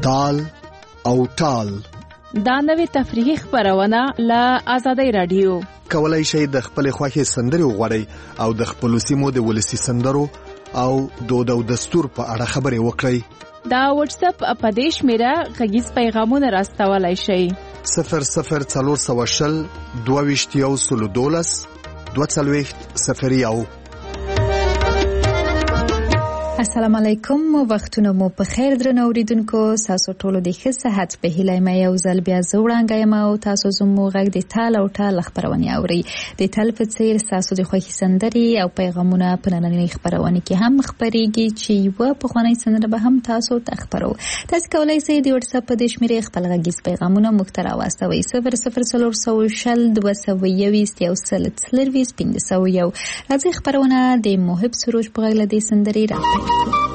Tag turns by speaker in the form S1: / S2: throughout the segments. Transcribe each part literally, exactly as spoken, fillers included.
S1: تال او ټال.
S2: دا نوې تفریحي خبرونه له آزادۍ رادیو.
S1: کولای شئ د خپل خوښې سندرې وغواړئ او د خپل سیمو د ولسی سندرو او دود او دستور په اړه خبرې وکړئ.
S2: دا واتس اپ په دې شمیره غږیز پیغامونه راستولای شئ.
S1: صفر صفر څلور سوه شل دوه ویشت یو سلو دولس دوه څلوېښت صفر یو.
S3: السلام علیکم، وختونه مو په خیر درنو اوریدونکو. تاسو ټول د ښه صحت په هیله مې یو ځل بیا زوړانګه یم او تاسو زموږ غږ د تال او ټال خبرونه اوري. د تل په څیر تاسو د خوښي سندري او پیغامونه په نننۍ خبرونه کې هم خبريږي چې یو په خواني سندره به هم تاسو ته خبرو. تاسو کولای شئ د واتس اپ په شمیره خپل غږیز پیغامونه مخ ته راوستوي. صفر صفر څلور سوه شل دوه سوه یوویشت یو سل څلرویشت پنځه سوه یو. راځي خبرونه د محب سروج په غږ له دې سندري راځي.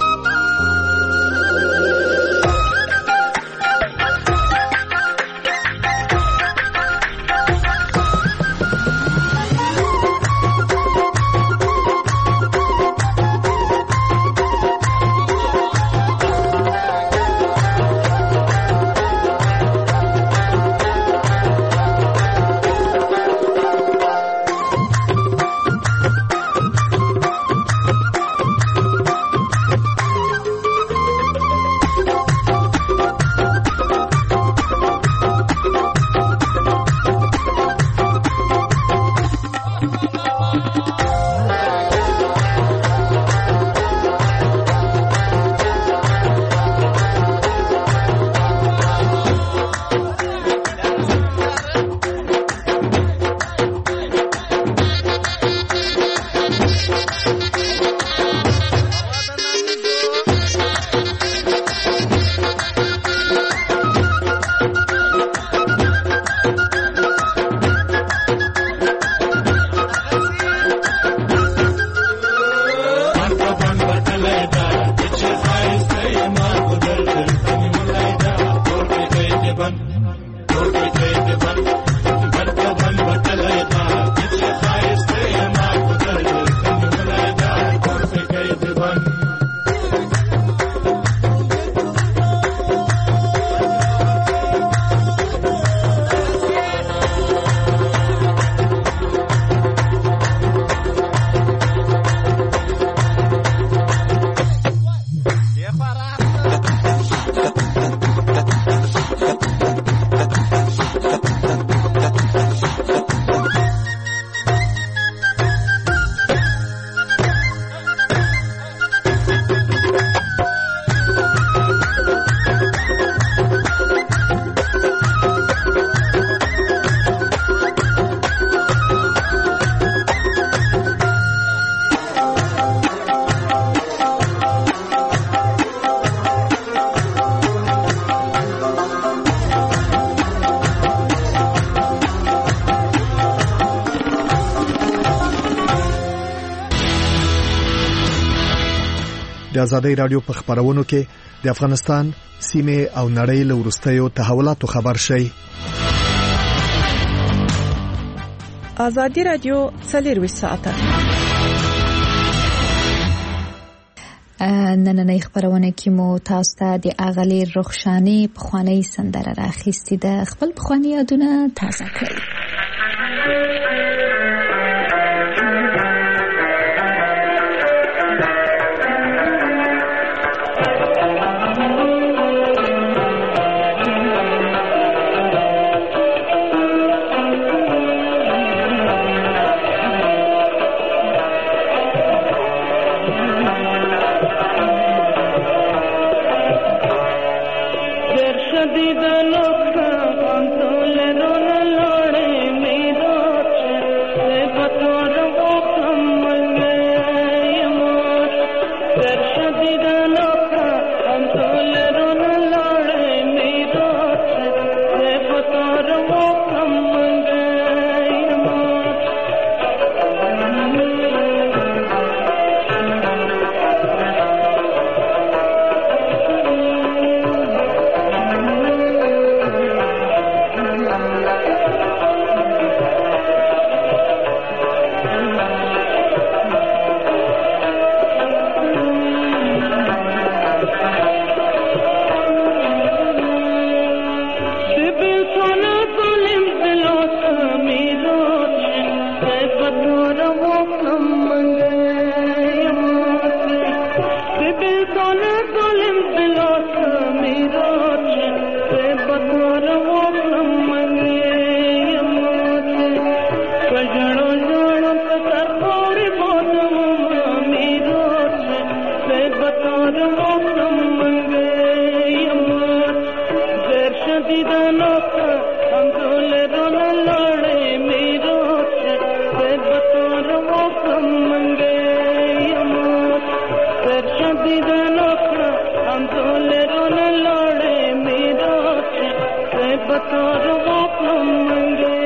S1: د آزادۍ رادیو په خبرونو کې د افغانستان سیمه او نړۍ له وروستیو تحولاتو خبر شي.
S4: آزادۍ رادیو څلور ساعته
S3: نننۍ خبرونه کې مو تاسو ته د اغلي رخشاني پخوانی سندره راخېستې ده. خپل پخوانی یادونه تازه کړئ.
S5: شدید لوکا پانتول رون لوڑے بطور وقتم منگیم در شدیدن آقا هم دول رون لاره میرات در بطور وقتم منگیم در شدیدن آقا هم دول رون لاره میرات در بطور وقتم منگیم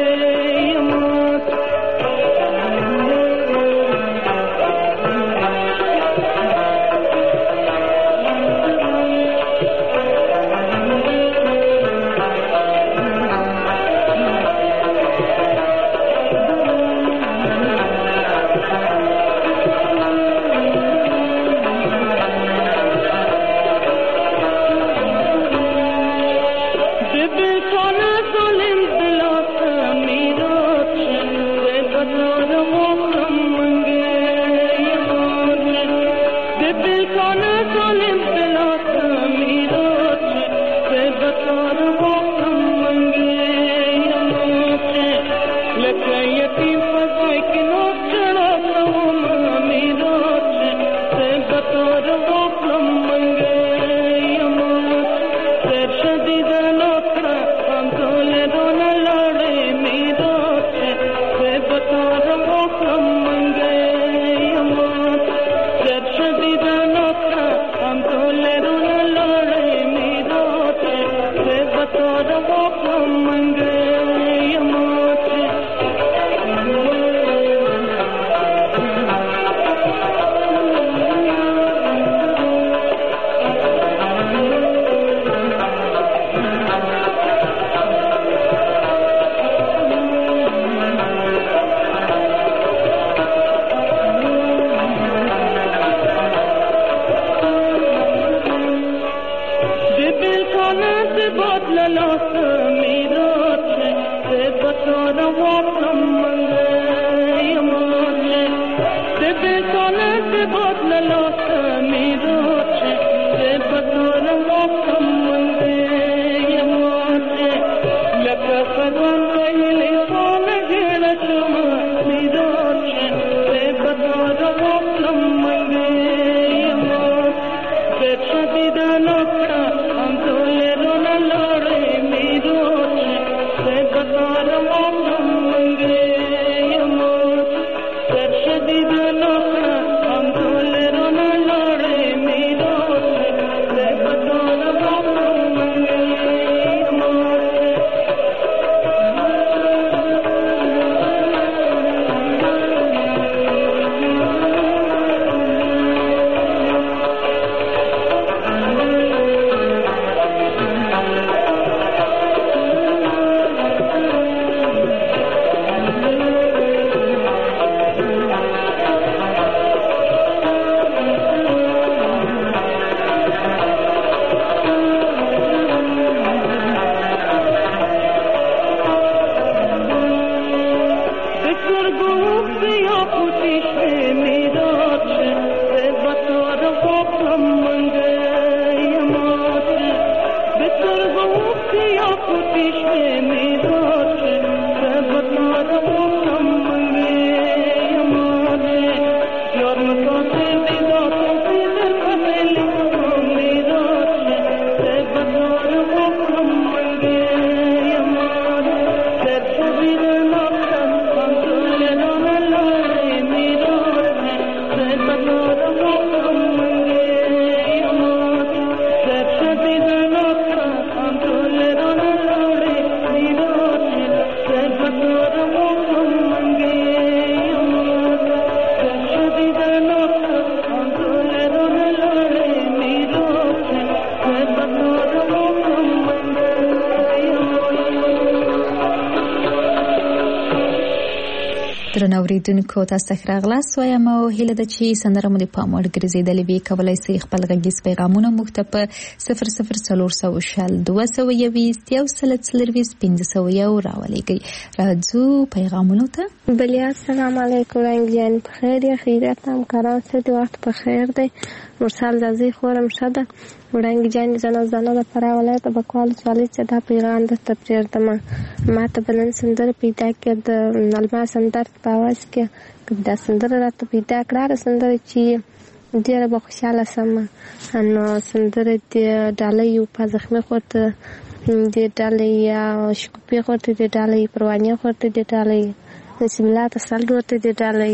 S3: درنوریدونکو تاسو ته راغلاست وایم او هیله ده چې سندره مو د پام وړ ګرځېدلې وي. کولی شئ خپل غږیز پیغامونه موږ ته په صفر صفر څلور سوه شل دوه سوه یویشت یو سل څلرویشت پنځه سوه یو راولېږئ. راځو پیغامونو ته.
S6: بلیا السلام علیکم رنگ جان بخیر یا خیریت همکاران ست وخت بخیر دی. مرسل دازی خورم شده ورنگ جان زنه زنه د فرا ولایت بکوال سوالی چې دا پیغام د تپریر دما ما ته بلن سندر پیدا کې د الماس سندر په واس کې دا سندر راته پیدا کړه سندر چې ډېره به خوشحاله سم. نو سندره د ډالۍ په زخمي خورته د ډالۍ شکوپي خورته د ډالۍ پروانې خورته د ډالۍ نسیم الله تسل ورته د ډالۍ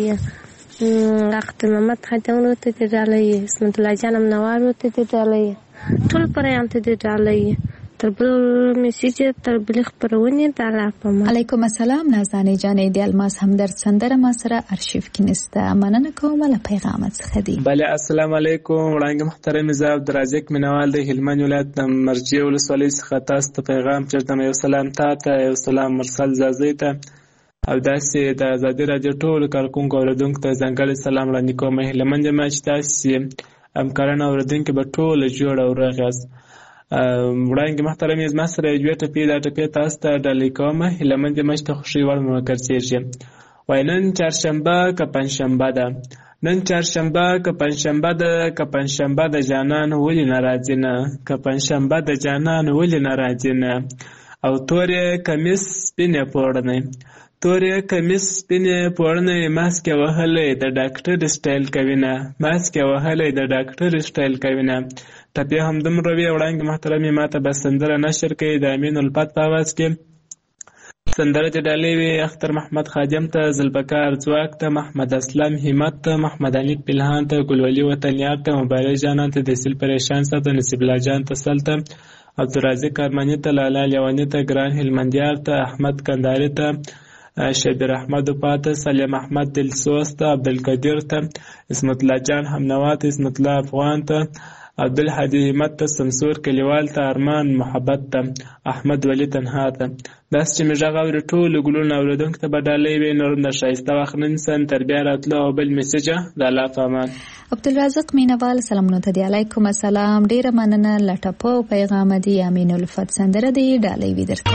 S6: اختر محمد خاتون ورته د ډالۍ اسمت الله جان منوار ورته د ډالۍ ټول پرېان ته د ډالۍ تر بل میسیج تر بل خبرونه تعالی په ما.
S3: علیکم السلام نازنین جانې د الماس همدرد سندره ما سره ارشیف کې نسته. مننه کوم له پیغامت څخه دی.
S7: بله السلام علیکم وړاندې محترم زه عبدالرزاق مینوال د هلمند ولایت د مرجع ولسوالۍ څخه تاسو ته پیغام چرته یو سلام تاته یو سلام مرسل زازی ته او داسې د ازادي راډیو ټولو کارکونکو اوریدونکو ته ځانګړی سلام وړاندې کوم. هیله منده ما چې تاسې همکاران اوریدونکي به ټوله جوړ او روغ یاست. وړاندې محترم زما سره یوې ټپې دا ټپې تاسو ته ډالۍ کوم. هیله منده ما چې ته خوښۍ وړ مو ګرځېږي. وایي نن چهارشنبه که پنجشنبه ده نن چهارشنبه که پنجشنبه ده که پنجشنبه د جانان ولې نه راځي نه که پنجشنبه د جانان ولې نه راځي نه او تورې کمیس سپینې پوړنۍ تورې کمیس سپینې پوړنۍ ماسکې وهلی د ډاکټر سټایل کوي نه ماسکې وهلی د ډاکټر سټایل کوي نه. ټپې همدومره وي. وړاندې محترمې ما ته به سندره نشر کوي د امین الفت په اواز کې. سندره چې ډالۍ وي اختر محمد خادم ته، ذوالفقار ځواک ته، محمد اسلم همت ته، محمد علي پلهان ته، ګلولي وطنیار ته، مبارک جانان ته، دسیل پریشان ته، نصیب الله جان ته سل ته، عبدالرازق ارماني ته، لالا لیواني ته، ګران هلمندیار ته، احمد کنداري ته، شبیر احمد پاته، سلیم احمد دلسوز ته، عبدالقدیر ته، اسمت الله جان همنوا ته، اسمت الله افغان ته، عبدالحدی همت ته، سمسور کلیوال ته، ارمان محبت ته، احمد ولی تنها ته. داسې چې مې غږ اوري ټولو ګلونو اورېدونکو ته به ډالۍ وي. نور د ښایسته وخت نن سن تر بیا راتلو او بل میسیجه د الله په امان.
S3: عبدالرزاق مینوال سلامونه ته دی. علیکم السلام. ډیره مننه. لټپو پیغام دی امین الفت سندره دی ډالۍ وي درته.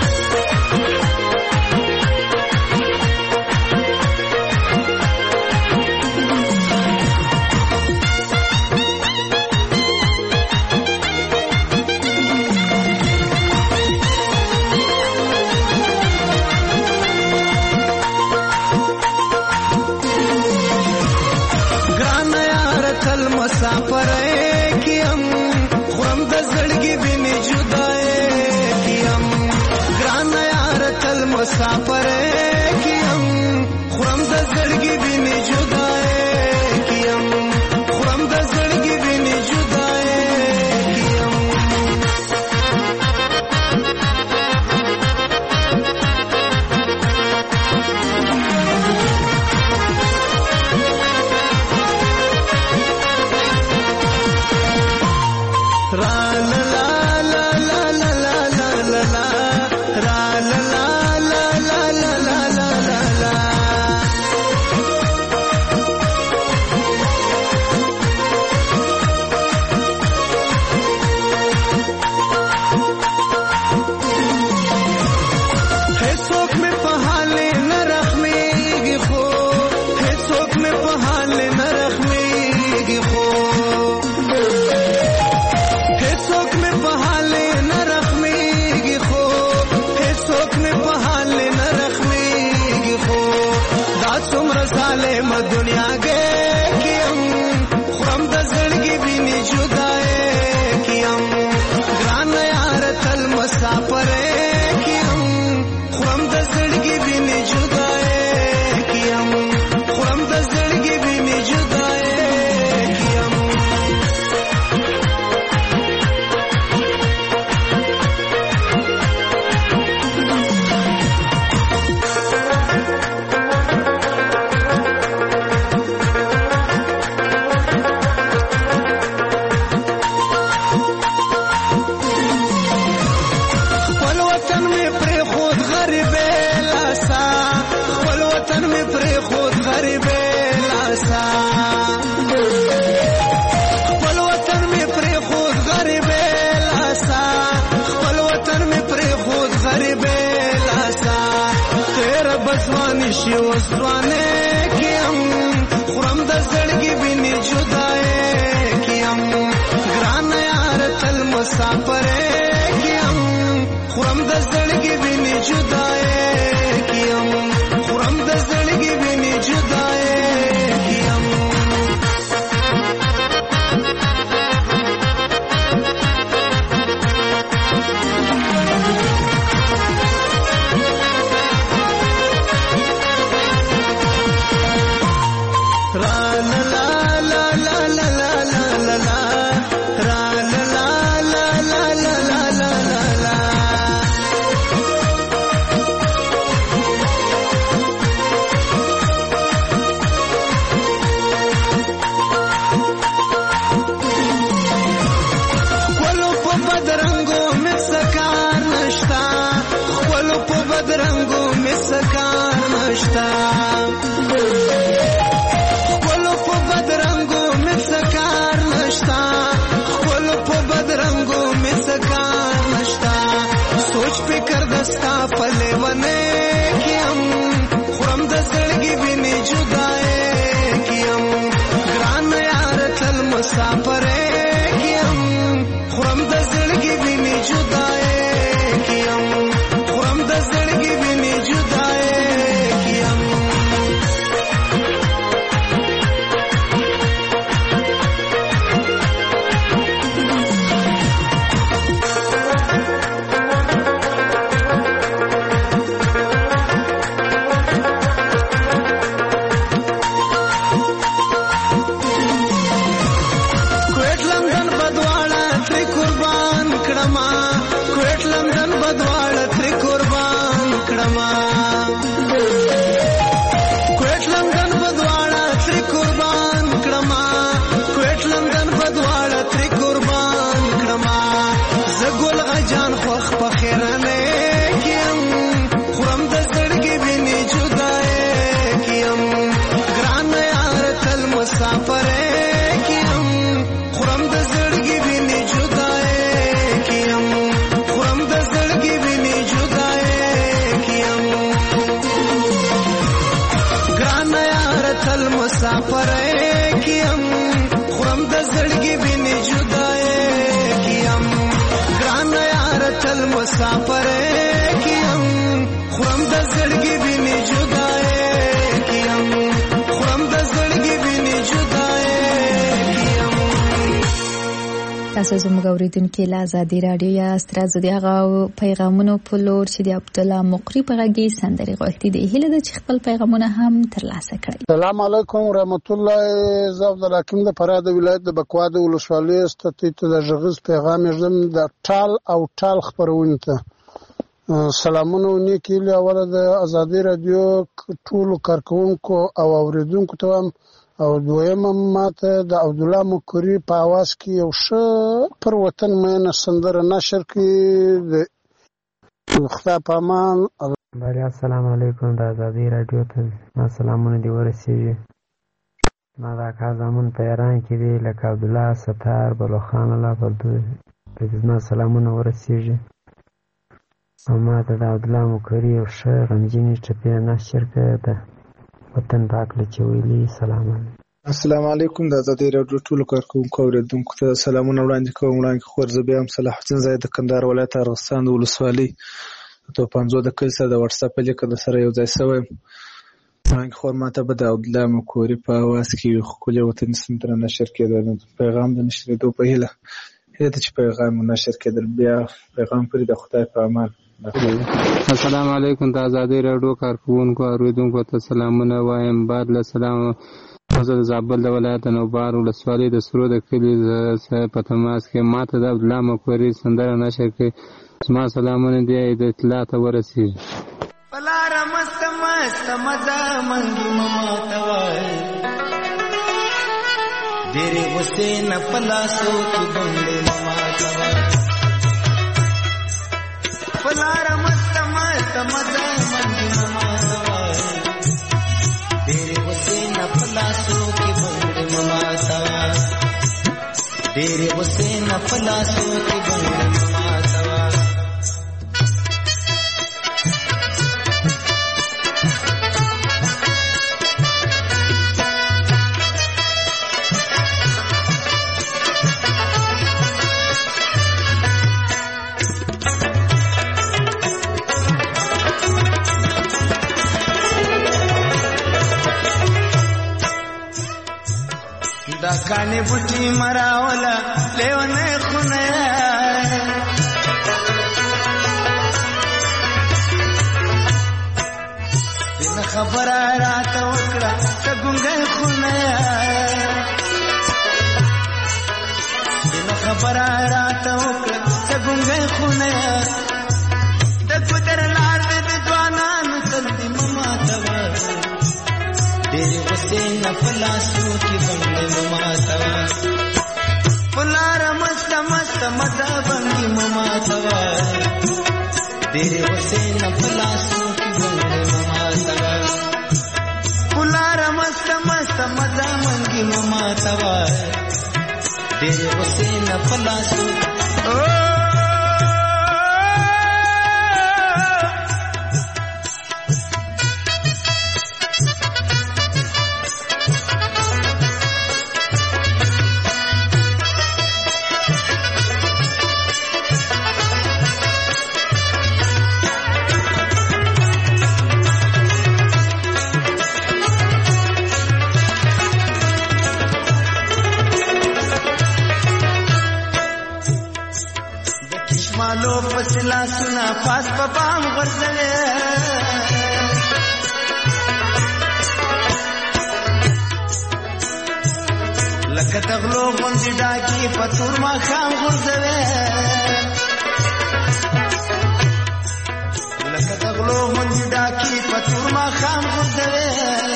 S8: مسافر کیم خورم د زړګي ویني جدای کیم ګران یار تل مسافر کیم خورم د زړګي ویني جدای کیم خورم د زړګي ویني جدای کیم दुनिया गे कियम खुरम द ज़िंदगी बिनी जुदाए कियम ग्रान यार तल मुसाफर कियम खुरम द ज़िंदगी बिनी जुदाए कियम खुरम द ज़िंदगी बिनी जुदाए कियम شي وسوانه کیم خورم د زړګي ویني جدای کیم ګران یار تل مسافر کیم خورم د زړګي ویني جدای کیم خورم د زړګي ویني جدای کیم نشتا خپلو په بدرنګو مې څه کار نشتا خپلو په بدرنګو مې څه کار نشتا سوچ فکر دستا په لیونۍ کې هم خورم د زړګي وینې جدایۍ کې هم ګران یار تل مسافرۍ کې هم خورم د زړګي وینې جدایۍ کې هم خورم د زړګي وینې جدایۍ کې هم
S3: تاسو زموږ اوریدونکو له ازادي رادیو یا ستاسو د هغه پیغامونو په لور چې د عبد الله مقری په غږی سندري غوښتي دی هله د خپل پیغامونه هم ترلاسه کړئ.
S9: السلام علیکم ورحمت الله. زه عبد الحکیم د فراه د ولایت د بکوا د ولسوالۍ ستې ته د ژغز پیغام یې د ټال او ټال خبرونه ته سلامونه ونیکي له اوله د ازادي رادیو ټول کارکونکو او اوریدونکو ته او دویم ماته د عبد الله مقری په आवाज کې یو ښه پر وطن مینه سندره نشر کړي د خدای په امان.
S10: بله السلام علیکم د ازادي رادیو ته ما سلامونه دی ورسیږي. ما دا کار زمون په ایران کې دی لکه عبد الله ستار بلوخان الله پردو د ما سلامونه ورسیږي. ما ته د عبد الله مقری یو ښه غمجنې ټپې نشر کړي ده وطن پاک لچویلی. سلام
S11: السلام علیکم د ازادي رادیو ټول کارکونکو اوریدونکو ته سلامونه وړاندې کوم. وړاندې خور زه بیا هم صلاح الدین زاید د کندهار ولایت ارغستان د ولسوالۍ تو پنځو د کل سره د واتس اپ لیکه د سره یو ځای شوی. وړاندې خور ماته به د عبد الله مقری په आवाज کې خپل وطني سندره نشر کېده. پیغام د نشریدو په هیله هله چې پیغام نشر کېدل بیا پیغام پرې د خدای په امان.
S12: السلام علیکم د ازادي رادیو کارکونکو اوریدونکو ته سلامونه وایم. بعد له سلام زه د زابل د ولایت نوبار ولسوالۍ د سرو د کلي په تماس کې ماته د عبد الله مقری سندره نشر کړي. زما سلامونه دی د اطلاع ته ورسیږي.
S8: پلار مست مست مزه منګي مما توای ډېرې غوسې نه پلاسو کې بندې مما توای پلار مست مست مزه منګي مما توای ډېرې غوسې نه پلاسو کې بندې مما توای ډېرې غوسې نه پلاسو کې بندې مما توای. دا کانی بوټي مراولا لیونه خونه دین خبره راته وکړه څنګه خونه دین خبره راته وکړه څنګه خونه د ګدر لار د ځوانانو سندې مما توا ډېرې غوسې نه پلاسو کې بندې مما توا پلار مست مست مزه بندې مما توا ډېرې غوسې نه پلاسو کې بندې مما توا مزه منګي مما توای ډېر حسین پلاسو مالو پسلا سنا پاس پپام غرزلے لکه تغلو غوندې ډاکي پتور ما خام غرزلے لکه تغلو غوندې ډاکي پتور ما خام غرزلے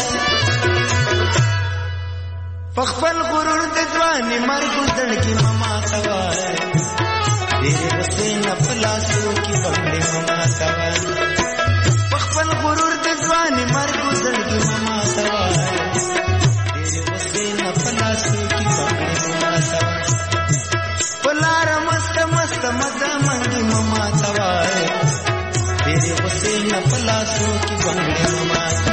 S8: پخپل غرور د ځواني مرګ زړګي مما توای ډېر حسین پلاسو کې بنګړې مما توای پخپل غرور د ځواني مرګ زړګي مما توای ډېر حسین پلاسو کې بنګړې مما توای پلار مست مست مزه منګي مما توای ډېر حسین پلاسو کې بنګړې مما توای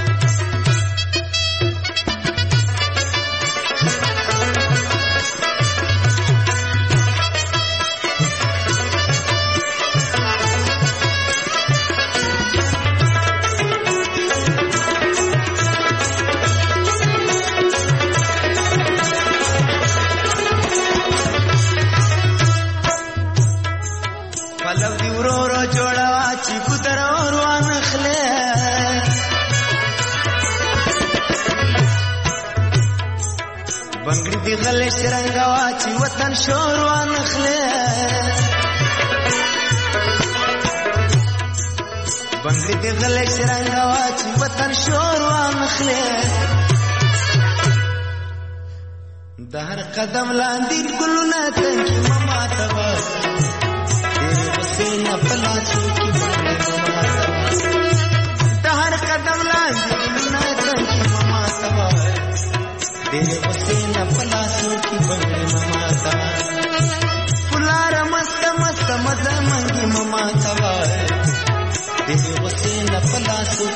S8: غلې شرنګا واچي وطن شور وانخله بنگړي دې غلې شرنګا واچي وطن شور وانخله د هر قدم لاندې ګلونه تنګي مما تبا ډېر حسین پلاسو کې بنگړي مما تبا د هر قدم لاندې ګلونه تنګي مما تبا ډېر حسین پلاسو کې بنګړي مما توا پلار مست مست مزه منګي مما توا ډېر حسین پلاسو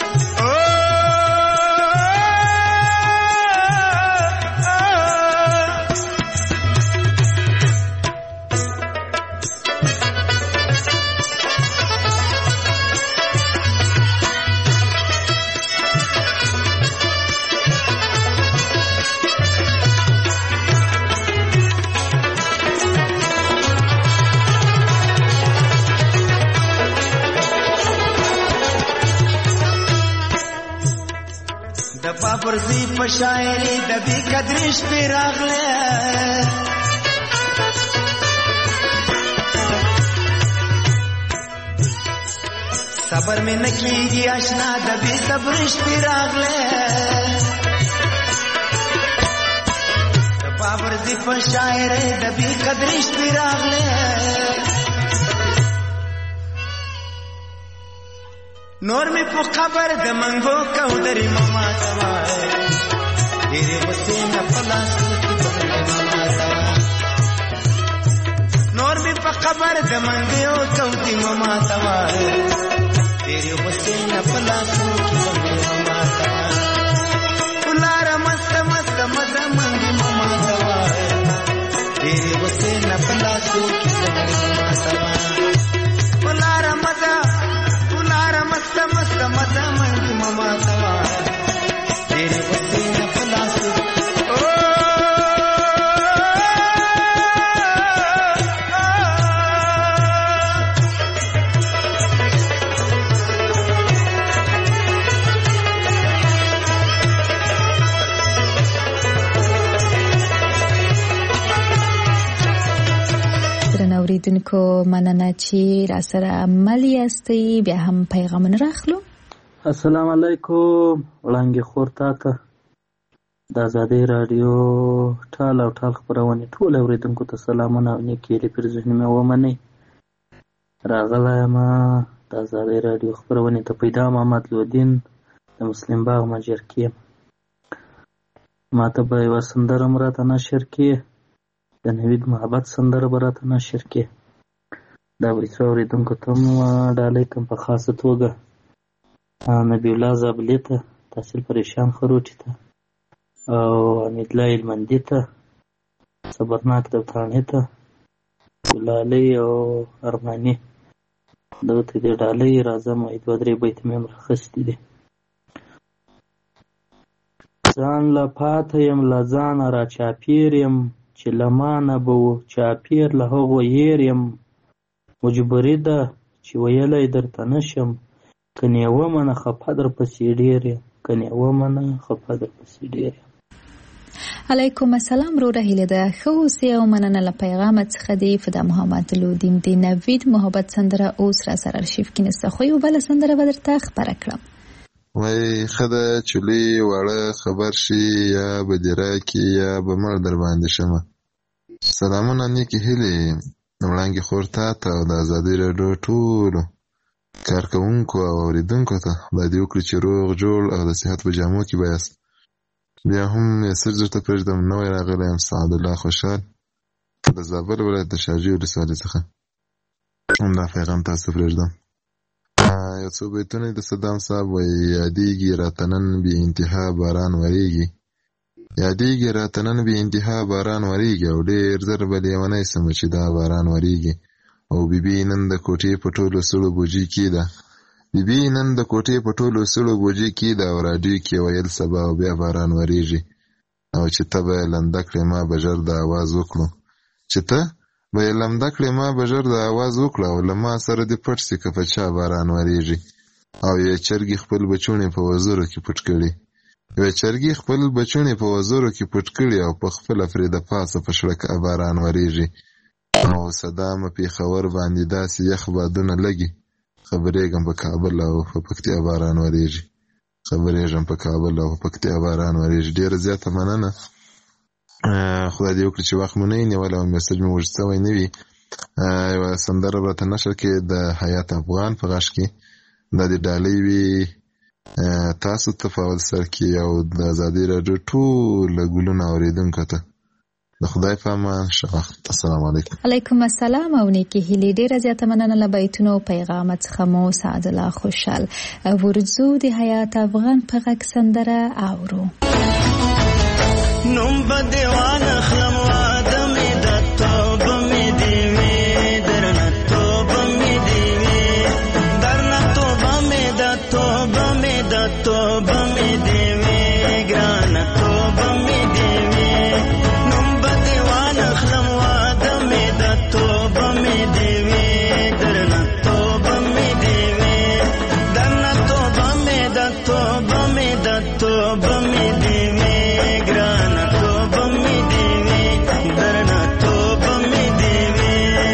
S8: پرزی په شاعري د بي قدرش په راغله صبر مې نکېږي آشنا د بي صبرش په راغله د پرزی په شاعري د بي قدرش په راغله نور می په خبر د منګو کو درې مما توای ډېر حسین پلاسو کې بنګړي مما توای نور می په خبر د منګو کو درې مما توای ډېر حسین پلاسو کې بنګړي مما توای ولار مست مست مزه منګي مما توای ډېر حسین پلاسو کې بنګړي مما توای ولار مزه مست مست مزه منګي مما توای ډېر حسین پلاسو
S3: اوریدونکو مننه چې را سره عمل یاستئ بیا هم پیغامونه راخلو
S13: السلام علیکم وړاندې خور تا ته د ازادۍ راډیو ټال او ټال خپرونې ټول اوریدونکو ته سلامونه او نیکې هیلې پر ذهن مې ومنئ راغلی یم د ازادۍ راډیو خپرونې ته پیدا محمد لودین د مسلم باغ مجر کې یم ماته به یوه سندره هم راته نشر کړې، د نوید محبت سندره به راته نشر کړې. دا ویسو اورېدونکو ته هم ډالۍ کوم په خاصه توګه نبي الله زابلي ته، تحصیل پریشان خروټي ته او حمیدالله هلمندي ته، صبرناک دوتاڼي ته، ګلالۍ او ارماني، دغه ته دې ډالۍ راځم. دوه درې بیت مې هم راخیستي دي. ځان له پاته یم له ځانه را چاپېر یم، چې له ما نه به و چاپېر له هغو هېر یم. مجبوري ده چې ویلی درته نه شم، که نې ومنه خفه در پسې ډېر یم، که نې ومنه خفه در پسې ډېر یم.
S3: علیکم السلام وروره هیله ده ښه اوسې او مننه له پیغامه څخه دی. فدا محمد لودین د نوید محبت سندره اوس را سره ارشیف کې نسته، خو یو بله سندره به درته خپره کړم.
S14: وای ښه ده چې لوی واړه خبر شي، یا به دې راکړي یا به مړ در باندې شمه. سلامونه نیکې هیلې وړانګې خور تا ته او د ازادۍ راډیو ټولو کارکوونکو او اورېدونکو ته خدای دې وکړي چې روغ جوړ او د صحت په جامو کې به یاست. بیا هم یسر درته پرېږدم، نوی راغلی یم سعدالله خوشحال د زابل ولایت د شاجوی ولسوالۍ څخه. همدا پیغام تاسو پرېږدم. یو څو بیتونه د صدام صاحب وایي: یادېږي راته نن بې انتها باران ورېږي، یادېږي راته نن بې انتها باران ورېږي، او ډېر زر به لیونی سمه چې دا باران ورېږي. او بیبي نن د کوټې په ټولو سړو بوجۍ کې ده، بیبي نن د کوټې په ټولو سړو بوجۍ کې ده، او راډیو کې ویل سبا او بیا باران ورېږي. او چې ته به یې لنده کړې ما به ژر د اواز وکړو، چې ته به یې لمده کړې ما به ژر د اواز وکړه، او له ما سره دې پټ سي که په چا باران ورېږي. او یوې چرګې خپل بچوڼې په وزرو کې پټ کړي، یوې چرګې خپل بچوڼې په وزرو کې پټ کړي، او په خپله پرې د پاسه په شړکه باران ورېږي. او صدامه پېښور باندې داسې یخ بادونه لګي، خبرېږم په کابل او په پکتیا باران ورېږي، خبرېږم په کابل او په پکتیا باران ورېږي. ډېره زیاته مننه، خدای دې وکړي چې وخت مو نه وي نیولی او میسج مو اوږد سوی نه وي. یوه سندره به راته نشر کړې د حیات افغان په غږ کې، دا د ډالۍ وي تاسو ته په اول سر کې او د ازادۍ راډیو ټوله ګلونه اورېدونکو ته. د خدای په امان، ښه وخت. السلام علیکم.
S3: علیکم السلام او نیکې هیلې. ډېره زیاته مننه له بیتونو او پیغامه څخه مو سعدالله خوشحال. ورځو د حیات افغان په غږ سندره اورو.
S8: نوم به دیوان اخلم واده مې د توبه مې دې وي، درنه توبه مې دې وي، درنه توبه مې د توبه مې د توبه مې دې وي، ګرانه توبه مې دې وي. نوم به دیوان اخلم واده مې د توبه مې دې وي، درنه توبه مې دې وي، درنه توبه مې د توبه مې د توبه مې دې وي، ګرانه توبه مې دې وي، درنه توبه مې دې وي.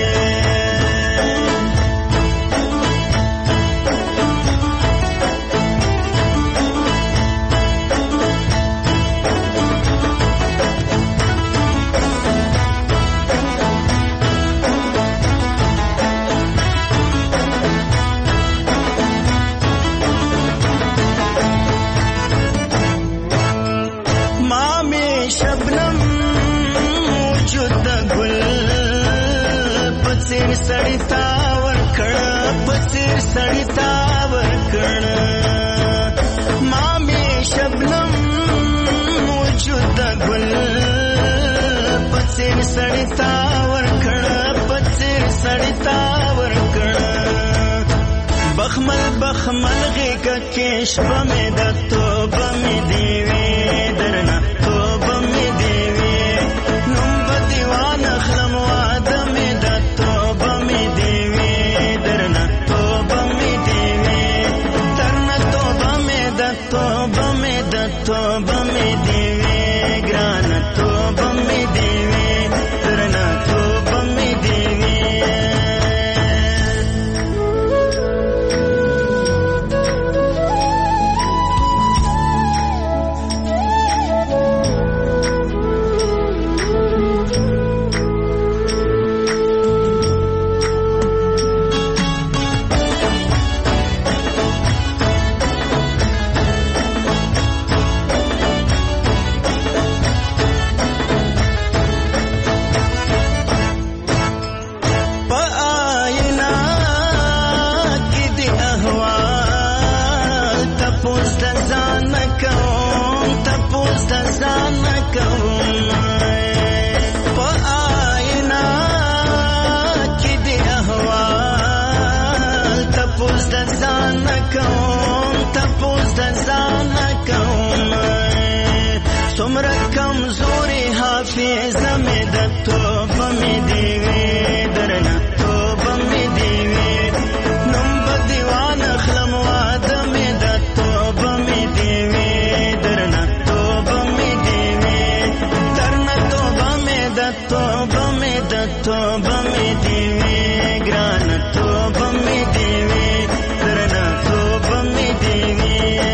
S8: شبنم وجود د ګل په څېر سړی تا ورکړه، په څېر سړی تا ورکړه. ما مې شبنم وجود د ګل په څېر سړی تا ورکړه، په څېر سړی تا ورکړه. بخمل بخمل غېږه کې شپه مې د توبه مې دې وي، درنه توبه مې دې وي. نوم به دیوان اخلم واده مې د توبه مې دې وي، درنه توبه مې دې وي، درنه توبه مې د توبه مې د توبه مې دې وي، ګرانه توبه مې دې وي، درنه توبه مې دې وي. نکوم تپوس د ځان نکوم څومره کمزوري حافظه مې د توبه مې دې وي درنه توبه مې دې وي نوم به دې وانخلم واده مې د توبه مې دې وي درنه توبه مې دې وي درنه توبه مې د توبه مې د توبه مې دې وي ګرانه توبه مې دې وي درنه توبه مې دې وي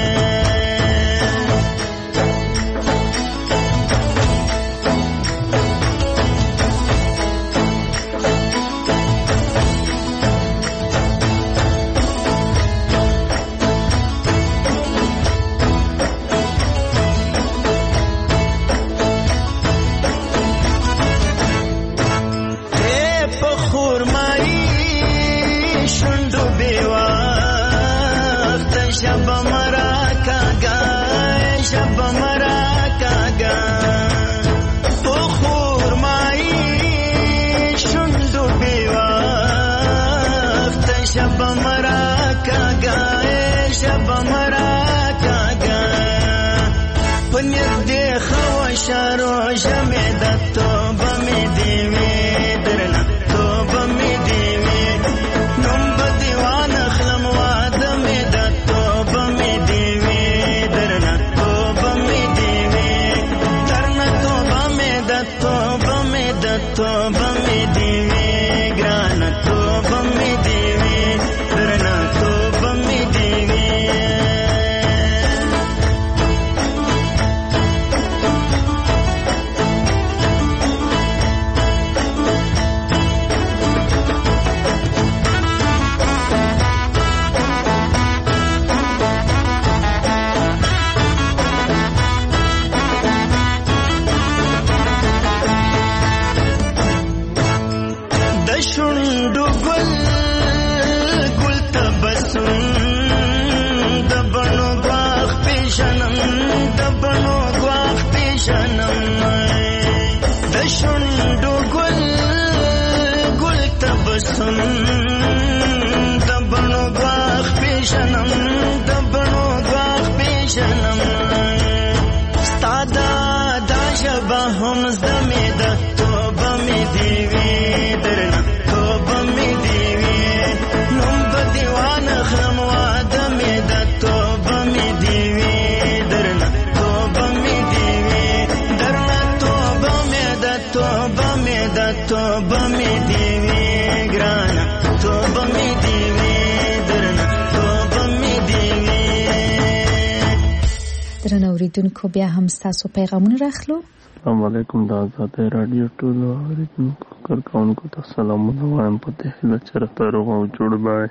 S8: شارو جمع د توبه مې دې وي درنه توبه مې دې وي نوم به دې وانخلم واده مې د توبه مې دې وي درنه توبه مې دې وي درنه توبه مې د توبه مې د توبه مې دې وي ګرانه توبه مې دې وي درنه توبه مې دې وي شونډو ګل ګل تبسم د بڼو ګواښ پیژنم د بڼو ګواښ پیژنم د شونډو ګل ګل تبسم د بڼو ګواښ پیژنم د بڼو ګواښ پیژنم ستا دا دا ژبه هم زده مې ده توبه مې دې وي درنه توبه مې دې وي نوم به دې وانخلم واده مې د توبه مې دې وي درنه توبه مې دې وي درنه توبه مې د توبه مې د توبه مې دې وي ګرانه توبه مې دې وي درنه توبه مې دې وي
S3: درنه اوریدونکو بیا هم ستاسو پیغامونه راخلو.
S15: السلام علیکم د آزادۍ راډیو ټولو اوریدونکو کارکوونکو ته سلامونه وایم په دې هیله چې راته روغ او جوړ به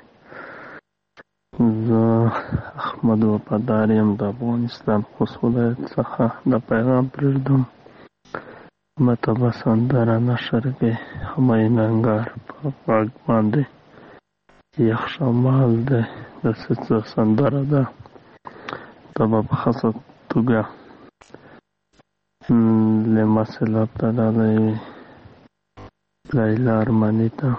S15: زه احمد وفادار یم د افغانستان خوست ولایت څخه د پیغام پرېږدم مته به سندره نشر کې همایون انګار په غږ باندې یخ شمال دی د څه سندره ده دا به په خاصه توګه لمسل ابتدالای لیلا ارمانیتا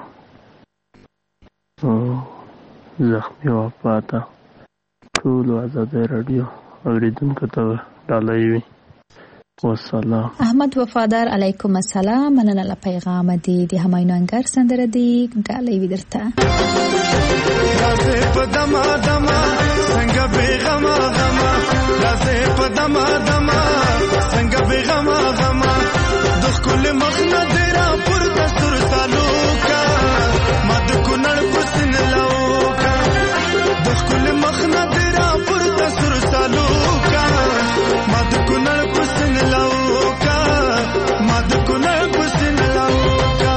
S15: زخمی وفاتا ټولو آزادۍ راډیو اوریدونکو ته ډالۍ وي والسلام.
S3: احمد وفادار علیکم السلام. مننه له پیغام دی د همایون انګار سندره دی ډالۍ وي درته.
S8: رازه په دما دما څنګه بیغما غما رازه په دما دما څنګه بیغما غما د خپل مخنه درا پر دستور سالوکا مد کونړ پسن لوکا د خپل مخنه درا پر دستور سالوکا مد کونړ پسن لوکا مد کونړ پسن لوکا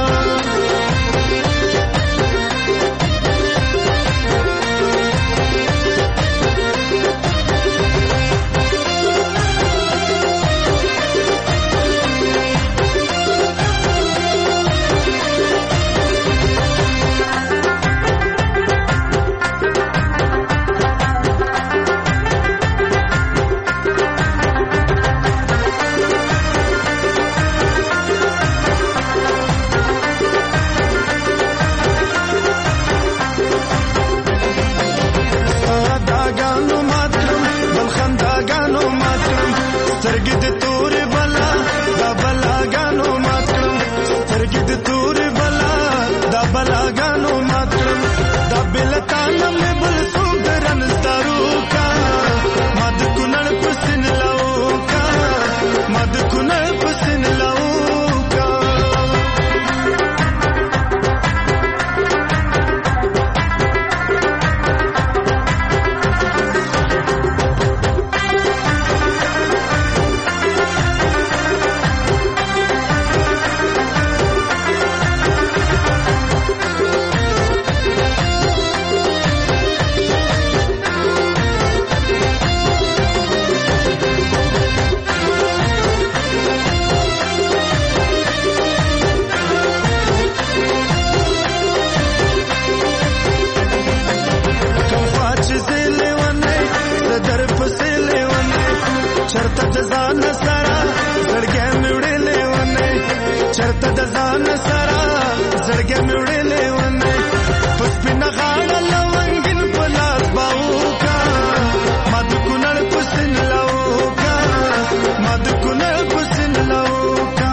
S8: سترګې مې وړلې ونه په سپینه غاړه لونګین په لاس باوکا ما د کونړ په سیند لاوکا ما د کونړ په سیند لاوکا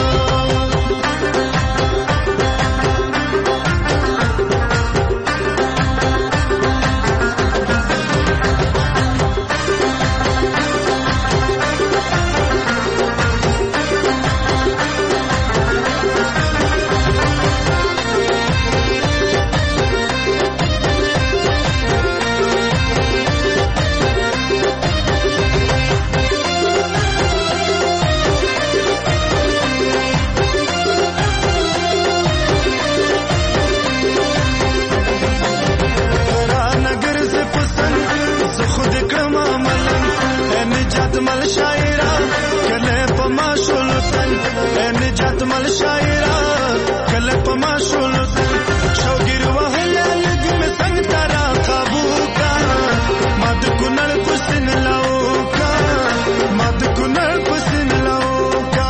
S8: مل شاعرہ کله پما شولتن نجات مل شاعرہ کله پما شولتن شوګر وهله لګم څنګه ترا قابو کا مد کونړ پسن لاو کا مد کونړ پسن لاو کا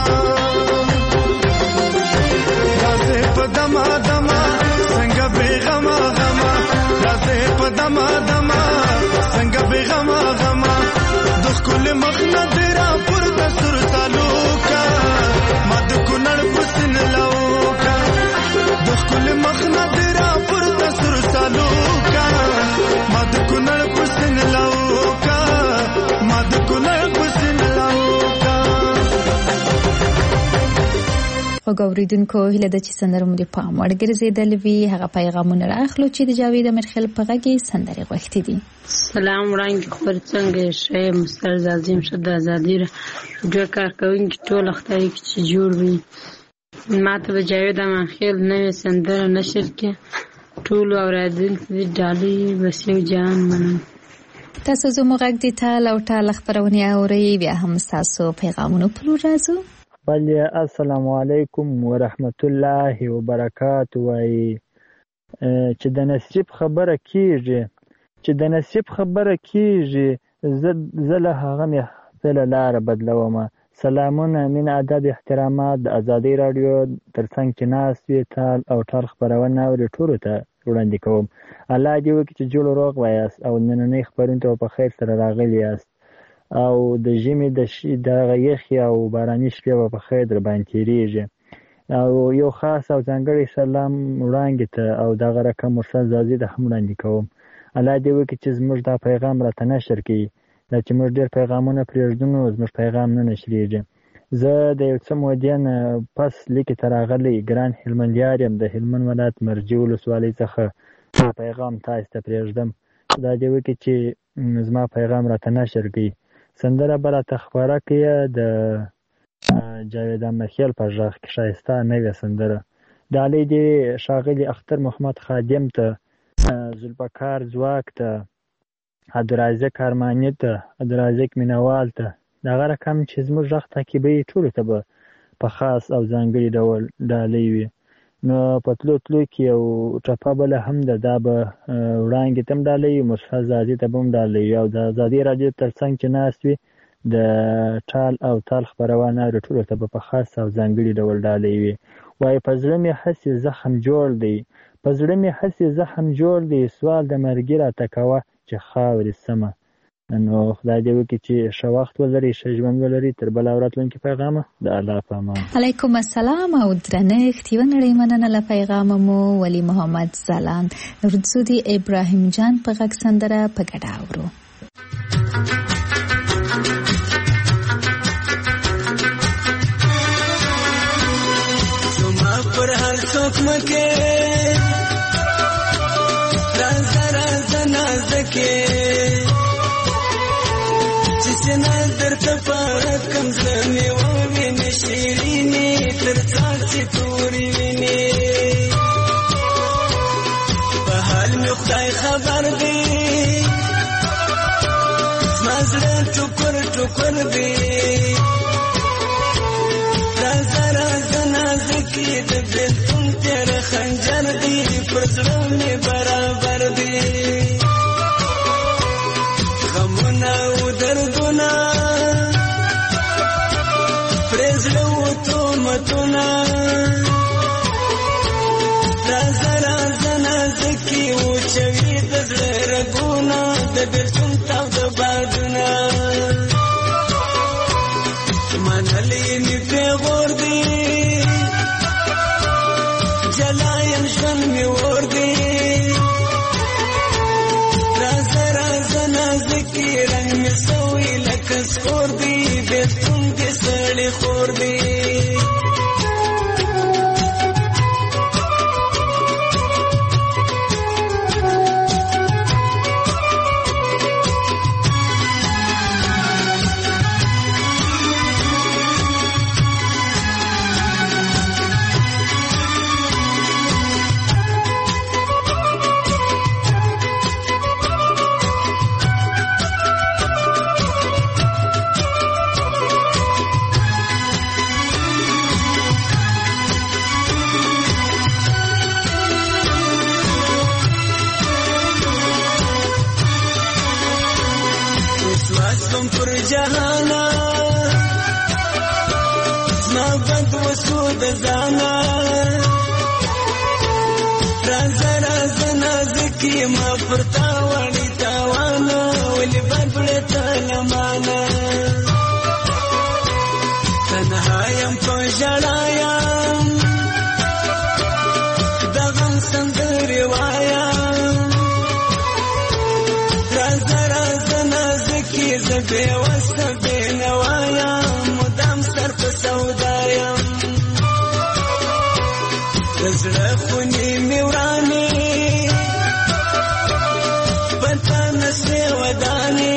S8: رازه پدما دما څنګه بیغما غما رازه پدما دما څنګه بیغما غما کل مخنا تیرا پر دستور تعلقا ما د کونړ پسن لاوکا د کل مخنا تیرا پر دستور تعلقا ما د کونړ پسن لاوکا ما د کونړ پسن لاوکا
S3: وګوریدونکو هله د چې سندره مو د پام وړ ګرځیدل وی هغه پیغامونه راخلو چې د جاوید امرخیل په غږی سندره غوښتي دي.
S16: سلام وړاندې خبر څنګه شې مستر زازیم شد آزادی را جو کار کوونکی ټول اختیاري چې جوړ وي ماته به جاوید امرخیل نوې سندره نشر کې ټول اورادونکو دې ډالۍ وسیو جان منم.
S3: تاسو زموږ غږ د تال او ټال خبرونه اوري بیا هم تاسو پیغامونه پلو راځو.
S17: بله السلام علیکم ورحمت الله وبرکاته. وای چې د نصیب خبره کیږي چې د نصیب خبره کیږي زه له هغه مې خپله لاره بدلوم. سلامونه مینه ادب احترامات د ازادۍ راډیو تر څنګ چې ناست وي تال او ټال خپرونه اوري ټولو ته وړاندې کوم. الله دې وکړي چې جوړ روغ وایاست او نننۍ خپرونې ته په خیر سره راغلي یاست او د ژمي د دغه یخې او باراني شپې به په خیر در باندې تېرېږي. او یو خاص او ځانګړی سلام وړاندې ته او دغه رقم مرسل زازي ته هم وړاندې کوم. الله دې وکړي چې زموږ دا پیغام راته نشر کړي. دا چې موږ ډېر پیغامونه پرېږدو نو زموږ پیغام نه نشرېږي. زه د یو څه مودې نه پس لیکې ته راغلی ګران هلمندیار یم د هلمند ولایت مرجې ولسوالۍ څخه پیغام تاسو ته پرېږدم. خدای دې وکړي چې زما پیغام راته نشر کړي. سندره به راته خپره کړي د جاوید امرخیل په غږ کې ښایسته نوې سندره. ډالۍ دې ښاغلي اختر محمد خادم ته، ذوالفقار ځواک ته، عبدالرازق ارماني ته، عبدالرازق مینوال ته، دغه رقم چې زموږ غږ تعقیبوي ټولو ته به په خاص او ځانګړي ډول ډالۍ وي. نو په تلو تلو کې یو ټپه بله هم ده، دا به وړانګې ته هم ډالۍ وي، مصطفی زادي ته به هم ډالۍ وي او د ازادۍ راډیو تر څنګ چې ناست وي د ټال او تال خپرونه اوري ټولو ته به په خاص او ځانګړي ډول ډالۍ وي. وایي په زړه مې هسې زخم جوړ دی، په زړه مې هسې زخم جوړ دی، سوال د مرګي راته کوه چې خاورې سمه. نو خدای دې وکړي چې ښه وخت ولري، ښه ژوند ولري. تر بله او راتلونکي پیغامه د الله په امان.
S3: علیکم السلام او درنښت. یوه نړۍ مننه له پیغامه مو ولی محمد ځلاند ورځو د ابراهیم جان په غږ سندره په ګډه اورو.
S8: زما پر هر څوک مکې رازه رازه نازکې سنا درته پاره کم زړه مې ووینې شیرینې تر څاڅي تورې وینې په حال مې خدای خبر دی زما زړه ټوکر ټوکر دی رازه رازه نازکې د بېلتون تېره خنجر دی پر زړه مې برابر دی غمونه او دردونه پرې زړه و تهمتونه رازه رازه نازکي وچوي د زړه رګونه د بېلتون تاوده بادونه منلې مې پیغور دي جلا یم ژوند مې اور دي رازه رازه نازکي رنګ مې سوی لکه سکور دي بېلتون دې سړی خور دي پر جهانا زما بد وسو د ځانا رازه رازه نازکي ما پر تا وړي تاوانا ولې بدبړې تاله مانا تنها یم په ژړا یم د غم سندرې وایم رازه رازه نازکي زه بېوسه بېنوا یم مدام سر په سودا یم د زړه خونې مې ورانې په تا نسې ودانې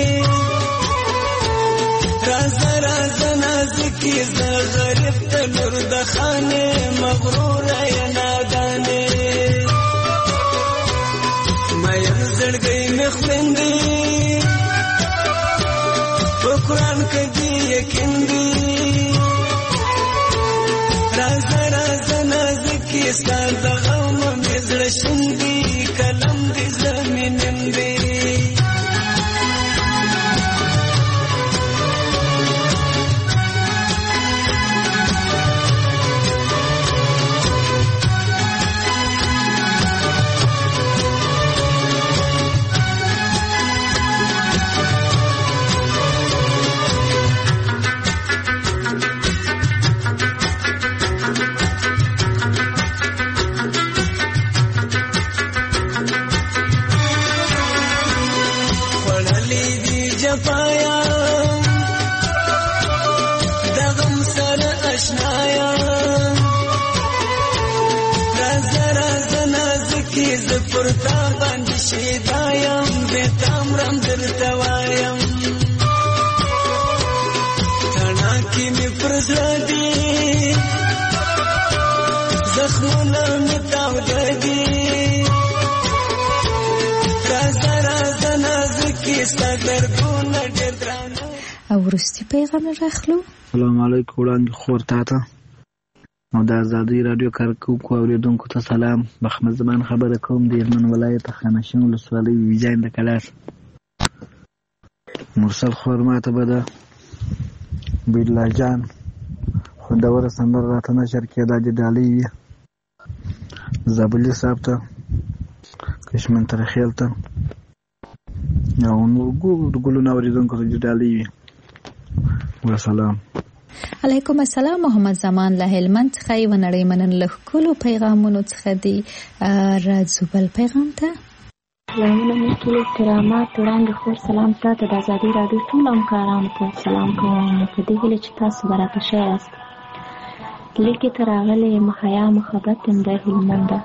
S8: رازه رازه نازکي زه غریب ته لور د خانې مغروره یې نادانې مین زړګی مې خویندې په قرآن کې دې یقین دي رازه رازه نازکي ستا د غم مې زړه شین دي قلم دې زمینم دي جفایا د غم سره اشنایا رازه رازه نازکي زه پر تا باندې شیدا یم بې تامرم درته وایم تڼاکې مې پر زړه دي زخمونه مې تاوده دي رازه رازه نازکي ستا دردونه ډېر درانه.
S3: او وروستي پیغام راخلو.
S11: السلام علیکم وړاندې خور تا ته او د ازادۍ راډیو کارکوونکو اورېدونکو ته سلام. محمد زمان خبره کوم د هلمند ولایت خانشین ولسوالۍ ویجاین د کلاس. مرسل خور ماته به د بیرلا جان خوندوره سندره راته نشر کېده د ډالۍ وي. زابلي صاحب ته کشمن ترخیل ته او نور ګلونه اورېدونکو ته د ډالۍ وي. وسلام.
S3: علیکم السلام. محمد زمان له هلمند څخه یو نړۍ منن له ښکلو پیغامونو څخه دی. راځو بل پیغام ته.
S18: سلامونه مې ټول احترامات وړاندې خور سلام تاته د ازادۍ راډیو ټولو همکارانو ته سلام کوم په دې هیله چې تاسو به راته ښه یاست. لیکې ته راغلی یم حیا محبت یم د هلمند ده.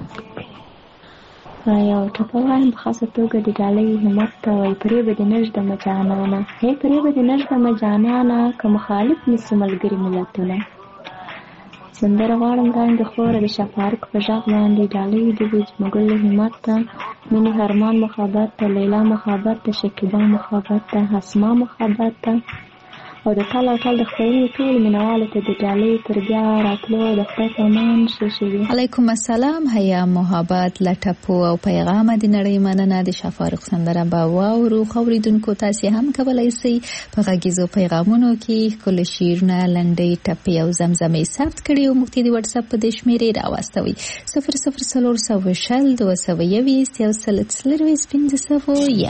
S18: یو ټپه وایم په خاصه توګه د ډالۍ همت ته وایي پرې به دې نه ږدمه جانانه هی پرې به دې نه ږدمه جانانه که مخالف نیسي ملګري ملتونه. سندره غواړم وړاندې خوره د شفارق په غږ باندې ډالۍ د ویجمګل همت ته مینې هرمان محبت ته لیلا محبت ته شکیبا محبت ته حسما محبت ته او د ټال او ټال د خپرونې ټولو مینوالو ته د ډالۍ تر بیا راتلو د خدای په امان ښه شوي.
S3: علیکم السلام. حیا محبت لټپو او پیغام د نړۍ مننه. د شاه فاروق سندره به واورو. اوریدونکو تاسې هم کولی شئ په غږیزو پیغامونو کې ښکلي شعرونه، لنډۍ، ټپې او زمزمې ثبت کړي او موږ ته د واتساپ په دې شمېرې راواستوئ: صفر صفر څلور سوه شل دوه سوه یویشت یو سل څلرویشت پنځه سوه یا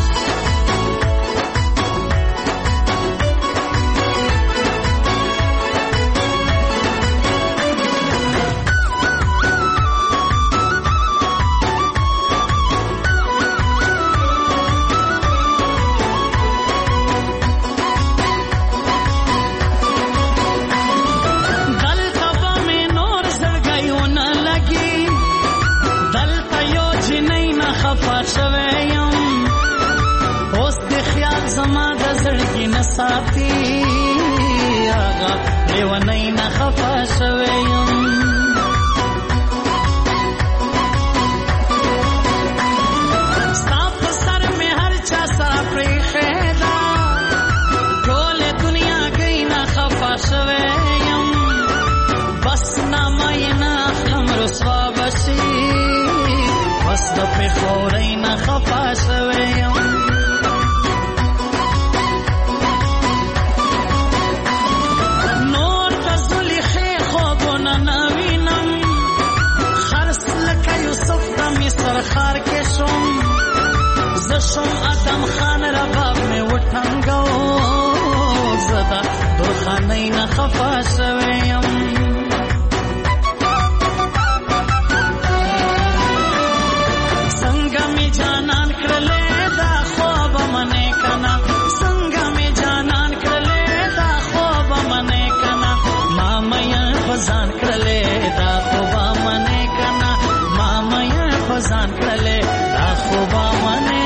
S19: ساتي هغه لیونی نه خفه شوی یم. ستا په سر مې هر چا سره پرېښې ده، ټولې دنیا گئی نه خفه شوی یم. بس نامه یې نه اخلم رسوا به شي، بس د پېښورۍ نه خفه شوی یم. سرخار کې شوم زه شوم ادم خان رباب مې وټنګو، زه د درخانۍ نه خفه شوی یم. څنګه مې جانان کړلې دا خوب منې کنه، څنګه مې جانان کړلې دا خوب منې کنه، ما مې بزان کړلې دا خوب منې کنه، ما مې ځان کړلې دا خوبه منې.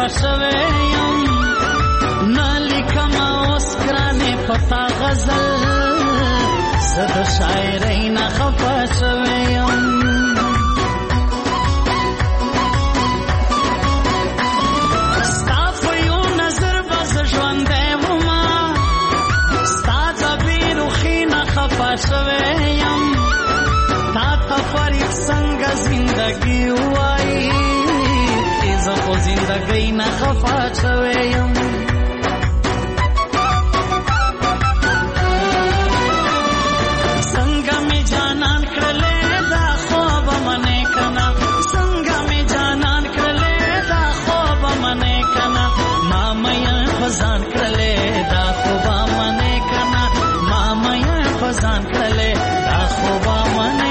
S19: شوی یم نه لیکم اوس ګرانې پتا غزل زه د شاعرۍ نه خفه شوی یم ستا په یو نظر به زه ژوندی ومه ستا د بېروخي نه خفه شوی یم تا ته فرید څنګه زندګي ووایي زه خو زندګۍ نه خفه شوی یم څنګه مې جانان کړلې دا خوبه منې کنه څنګه مې جانان کړلې دا خوبه منې کنه ما مې خزان کړلې دا خوبه منې کنه ما مې خزان کړلې دا خوبه منې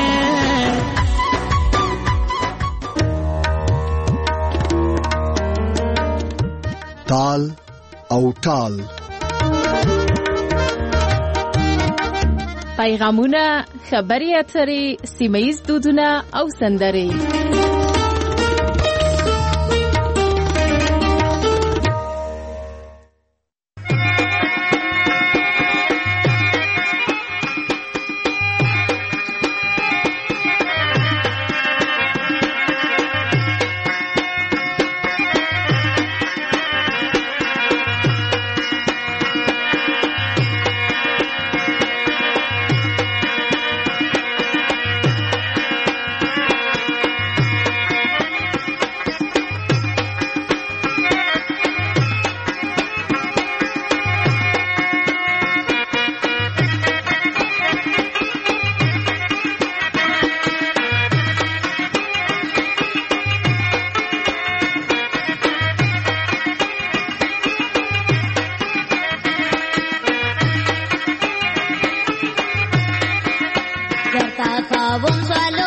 S1: تال او ټال
S2: پیغامونه خبري اترې سیمه‌ییز دودونه او سندرې
S20: Vamos a